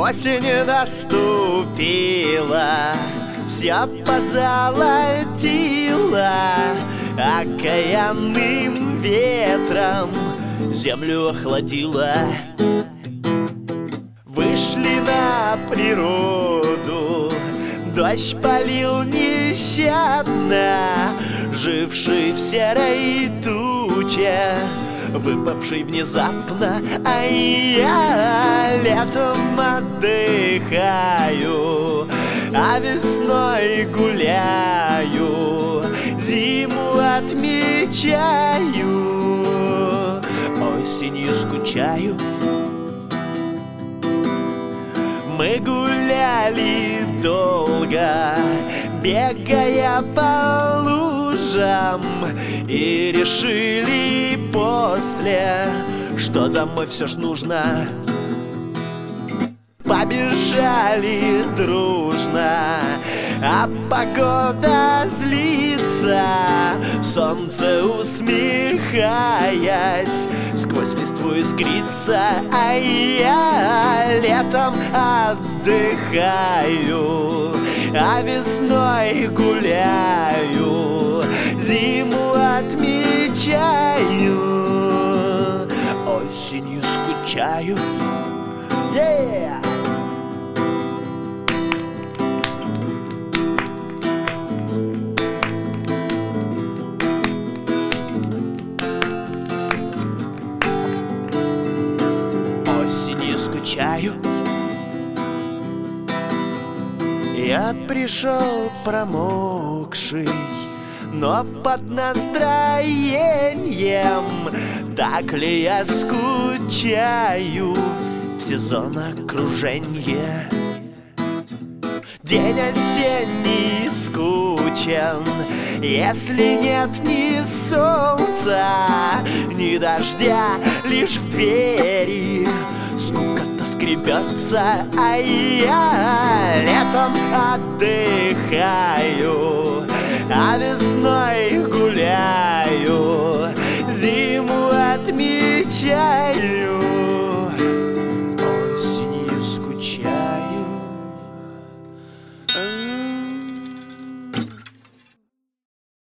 Осень наступила, все позолотила, окаянным ветром землю охладила. Вышли на природу, дождь полил нещадно, живший в серой туче, выпавший внезапно. А я летом отдыхаю, а весной гуляю, зиму отмечаю, осенью скучаю. Мы гуляли долго, бегая по лужам, и решили после, что домой все ж нужно. Побежали дружно, а погода злится, солнце, усмехаясь, сквозь листву искрится. А я летом отдыхаю, а весной гуляю, зиму отмечаю, осенью скучаю. Yeah! Осенью скучаю. Я пришел промокший, но под настроением. Так ли я скучаю в сезон окруженья? День осенний скучен, если нет ни солнца, ни дождя, лишь в двери скука-то скребется. А я летом отдыхаю, а весной гуляю, зиму отмечаю,